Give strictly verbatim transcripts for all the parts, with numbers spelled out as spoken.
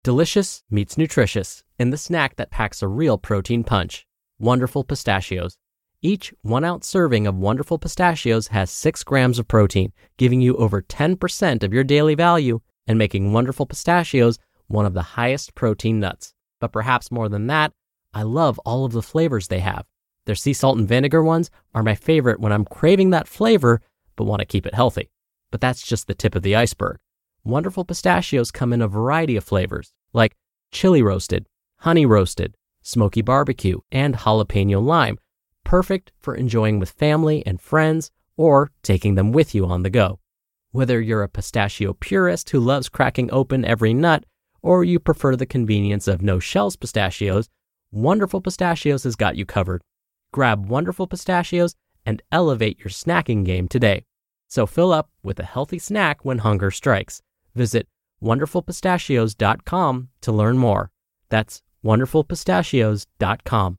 Delicious meets nutritious in the snack that packs a real protein punch. Wonderful Pistachios. Each one-ounce serving of Wonderful Pistachios has six grams of protein, giving you over ten percent of your daily value and making Wonderful Pistachios one of the highest protein nuts. But perhaps more than that, I love all of the flavors they have. Their sea salt and vinegar ones are my favorite when I'm craving that flavor but want to keep it healthy. But that's just the tip of the iceberg. Wonderful Pistachios come in a variety of flavors, like chili roasted, honey roasted, smoky barbecue, and jalapeno lime, perfect for enjoying with family and friends or taking them with you on the go. Whether you're a pistachio purist who loves cracking open every nut, or you prefer the convenience of no-shells pistachios, Wonderful Pistachios has got you covered. Grab Wonderful Pistachios and elevate your snacking game today. So fill up with a healthy snack when hunger strikes. Visit wonderful pistachios dot com to learn more. That's wonderful pistachios dot com.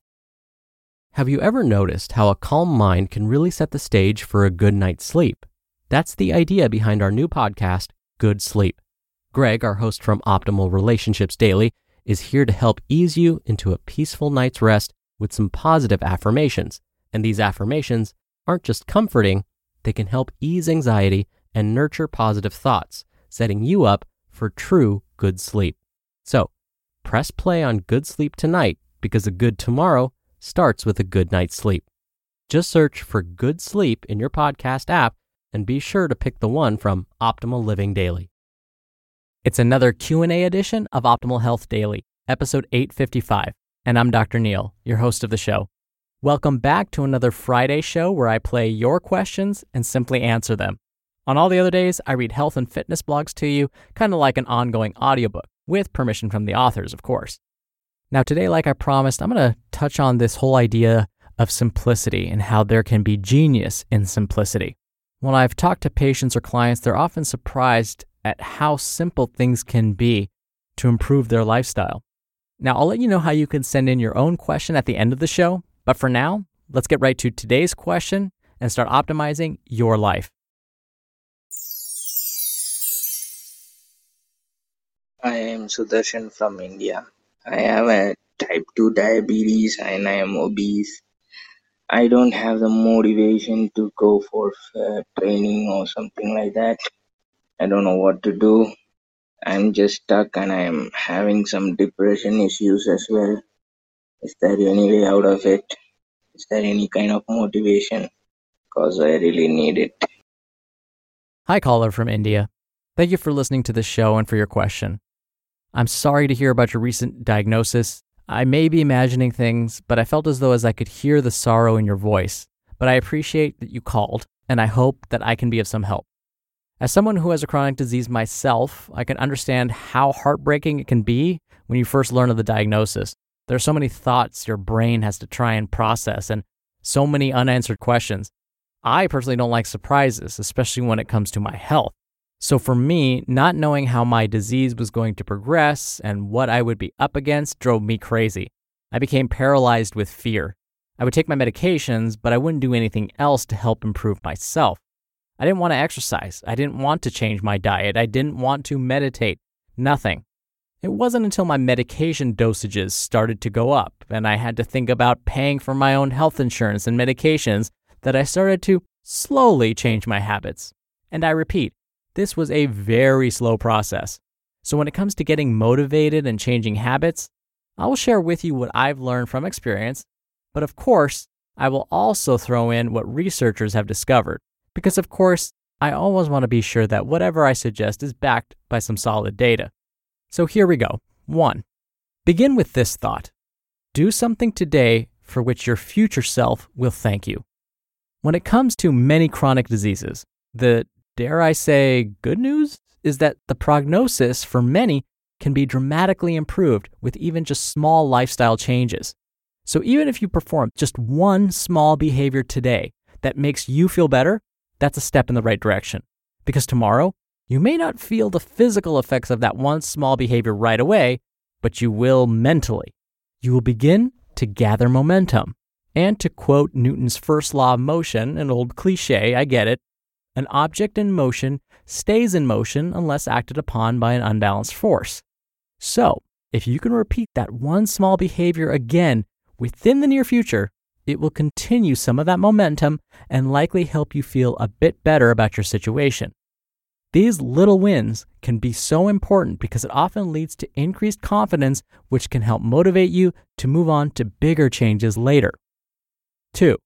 Have you ever noticed how a calm mind can really set the stage for a good night's sleep? That's the idea behind our new podcast, Good Sleep. Greg, our host from Optimal Relationships Daily, is here to help ease you into a peaceful night's rest with some positive affirmations. And these affirmations aren't just comforting, they can help ease anxiety and nurture positive thoughts, setting you up for true good sleep. So, press play on Good Sleep tonight because a good tomorrow starts with a good night's sleep. Just search for Good Sleep in your podcast app and be sure to pick the one from Optimal Living Daily. It's another Q and A edition of Optimal Health Daily, episode eight fifty-five, and I'm Doctor Neil, your host of the show. Welcome back to another Friday show where I play your questions and simply answer them. On all the other days, I read health and fitness blogs to you, kind of like an ongoing audiobook, with permission from the authors, of course. Now today, like I promised, I'm going to touch on this whole idea of simplicity and how there can be genius in simplicity. When I've talked to patients or clients, they're often surprised at how simple things can be to improve their lifestyle. Now, I'll let you know how you can send in your own question at the end of the show, but for now, let's get right to today's question and start optimizing your life. I am Sudarshan from India. I have a type two diabetes and I am obese. I don't have the motivation to go for uh, training or something like that. I don't know what to do. I'm just stuck and I am having some depression issues as well. Is there any way out of it? Is there any kind of motivation? Because I really need it. Hi, caller from India. Thank you for listening to the show and for your question. I'm sorry to hear about your recent diagnosis. I may be imagining things, but I felt as though as I could hear the sorrow in your voice. But I appreciate that you called, and I hope that I can be of some help. As someone who has a chronic disease myself, I can understand how heartbreaking it can be when you first learn of the diagnosis. There are so many thoughts your brain has to try and process, and so many unanswered questions. I personally don't like surprises, especially when it comes to my health. So for me, not knowing how my disease was going to progress and what I would be up against drove me crazy. I became paralyzed with fear. I would take my medications, but I wouldn't do anything else to help improve myself. I didn't want to exercise. I didn't want to change my diet. I didn't want to meditate. Nothing. It wasn't until my medication dosages started to go up and I had to think about paying for my own health insurance and medications that I started to slowly change my habits. And I repeat, this was a very slow process. So when it comes to getting motivated and changing habits, I will share with you what I've learned from experience, but of course, I will also throw in what researchers have discovered, because of course, I always want to be sure that whatever I suggest is backed by some solid data. So here we go. One, begin with this thought. Do something today for which your future self will thank you. When it comes to many chronic diseases, the dare I say, good news is that the prognosis for many can be dramatically improved with even just small lifestyle changes. So even if you perform just one small behavior today that makes you feel better, that's a step in the right direction. Because tomorrow, you may not feel the physical effects of that one small behavior right away, but you will mentally. You will begin to gather momentum. And to quote Newton's first law of motion, an old cliche, I get it, an object in motion stays in motion unless acted upon by an unbalanced force. So, if you can repeat that one small behavior again within the near future, it will continue some of that momentum and likely help you feel a bit better about your situation. These little wins can be so important because it often leads to increased confidence, which can help motivate you to move on to bigger changes later. Two,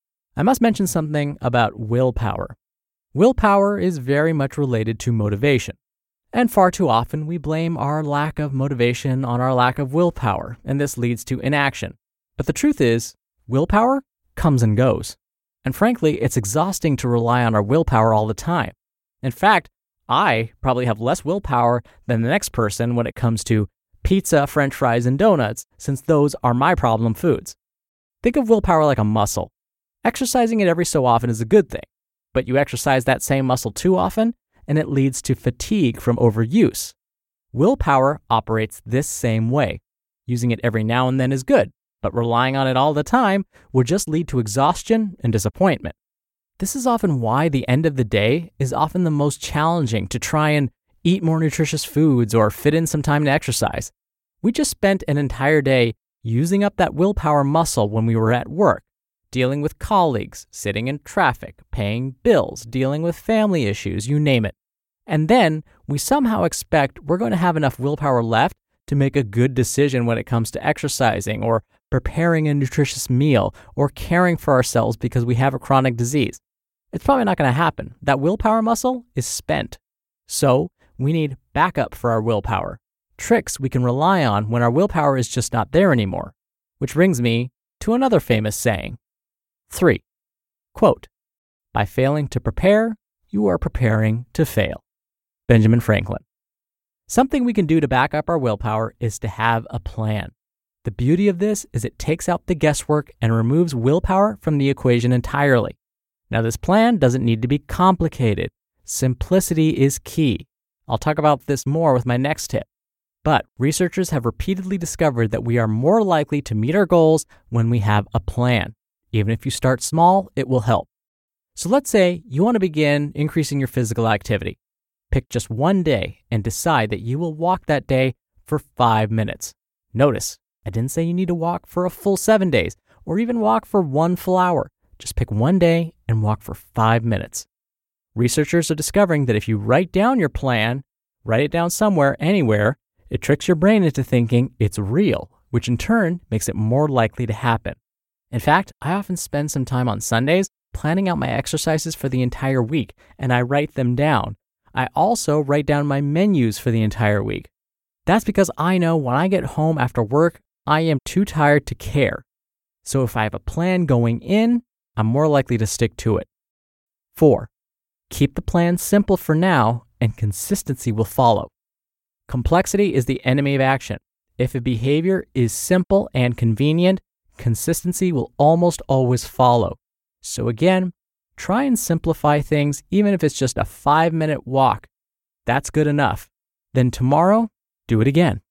I must mention something about willpower. Willpower is very much related to motivation. And far too often, we blame our lack of motivation on our lack of willpower, and this leads to inaction. But the truth is, willpower comes and goes. And frankly, it's exhausting to rely on our willpower all the time. In fact, I probably have less willpower than the next person when it comes to pizza, french fries, and donuts, since those are my problem foods. Think of willpower like a muscle. Exercising it every so often is a good thing, but you exercise that same muscle too often, and it leads to fatigue from overuse. Willpower operates this same way. Using it every now and then is good, but relying on it all the time will just lead to exhaustion and disappointment. This is often why the end of the day is often the most challenging to try and eat more nutritious foods or fit in some time to exercise. We just spent an entire day using up that willpower muscle when we were at work, dealing with colleagues, sitting in traffic, paying bills, dealing with family issues, you name it. And then we somehow expect we're going to have enough willpower left to make a good decision when it comes to exercising or preparing a nutritious meal or caring for ourselves because we have a chronic disease. It's probably not going to happen. That willpower muscle is spent. So we need backup for our willpower, tricks we can rely on when our willpower is just not there anymore. Which brings me to another famous saying. Three, quote, by failing to prepare, you are preparing to fail. Benjamin Franklin. Something we can do to back up our willpower is to have a plan. The beauty of this is it takes out the guesswork and removes willpower from the equation entirely. Now, this plan doesn't need to be complicated. Simplicity is key. I'll talk about this more with my next tip. But researchers have repeatedly discovered that we are more likely to meet our goals when we have a plan. Even if you start small, it will help. So let's say you want to begin increasing your physical activity. Pick just one day and decide that you will walk that day for five minutes. Notice, I didn't say you need to walk for a full seven days or even walk for one full hour. Just pick one day and walk for five minutes. Researchers are discovering that if you write down your plan, write it down somewhere, anywhere, it tricks your brain into thinking it's real, which in turn makes it more likely to happen. In fact, I often spend some time on Sundays planning out my exercises for the entire week, and I write them down. I also write down my menus for the entire week. That's because I know when I get home after work, I am too tired to care. So if I have a plan going in, I'm more likely to stick to it. Four, keep the plan simple for now, and consistency will follow. Complexity is the enemy of action. If a behavior is simple and convenient, consistency will almost always follow. So again, try and simplify things even if it's just a five-minute walk. That's good enough. Then tomorrow, do it again.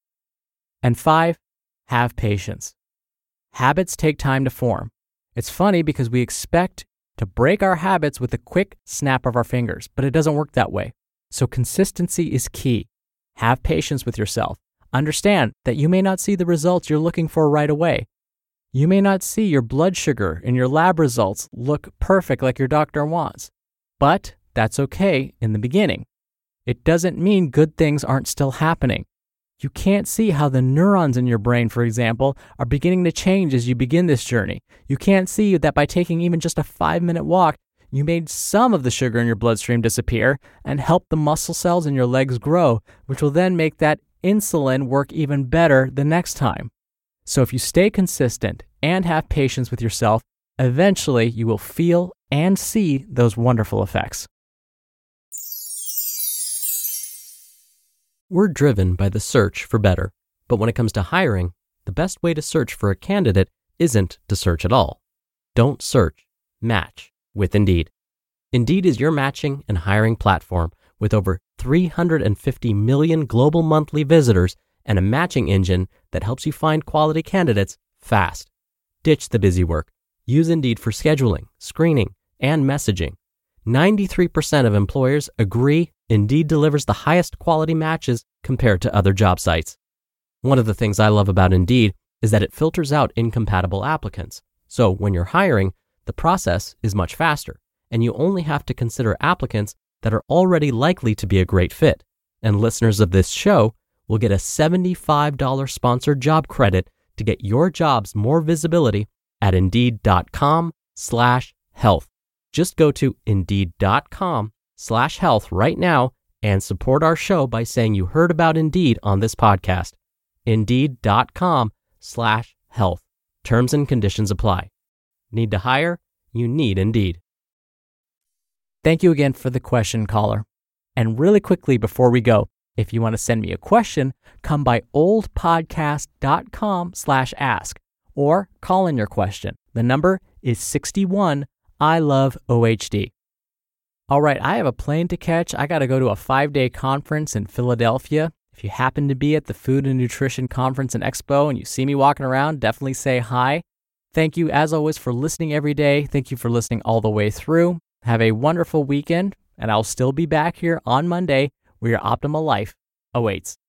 And five, have patience. Habits take time to form. It's funny because we expect to break our habits with a quick snap of our fingers, but it doesn't work that way. So consistency is key. Have patience with yourself. Understand that you may not see the results you're looking for right away. You may not see your blood sugar and your lab results look perfect like your doctor wants, but that's okay in the beginning. It doesn't mean good things aren't still happening. You can't see how the neurons in your brain, for example, are beginning to change as you begin this journey. You can't see that by taking even just a five-minute walk, you made some of the sugar in your bloodstream disappear and help the muscle cells in your legs grow, which will then make that insulin work even better the next time. So if you stay consistent and have patience with yourself, eventually you will feel and see those wonderful effects. We're driven by the search for better, but when it comes to hiring, the best way to search for a candidate isn't to search at all. Don't search, match with Indeed. Indeed is your matching and hiring platform with over three hundred fifty million global monthly visitors and a matching engine that helps you find quality candidates fast. Ditch the busy work. Use Indeed for scheduling, screening, and messaging. ninety-three percent of employers agree Indeed delivers the highest quality matches compared to other job sites. One of the things I love about Indeed is that it filters out incompatible applicants. So when you're hiring, the process is much faster, and you only have to consider applicants that are already likely to be a great fit. And listeners of this show will get a seventy-five dollars sponsored job credit to get your jobs more visibility at Indeed.com slash health. Just go to Indeed.com slash health right now and support our show by saying you heard about Indeed on this podcast. Indeed.com slash health. Terms and conditions apply. Need to hire? You need Indeed. Thank you again for the question, caller. And really quickly before we go, if you want to send me a question, come by oldpodcast.com slash ask or call in your question. The number is sixty-one I love O H D. All right, I have a plane to catch. I got to go to a five-day conference in Philadelphia. If you happen to be at the Food and Nutrition Conference and Expo and you see me walking around, definitely say hi. Thank you, as always, for listening every day. Thank you for listening all the way through. Have a wonderful weekend, and I'll still be back here on Monday where your optimal life awaits.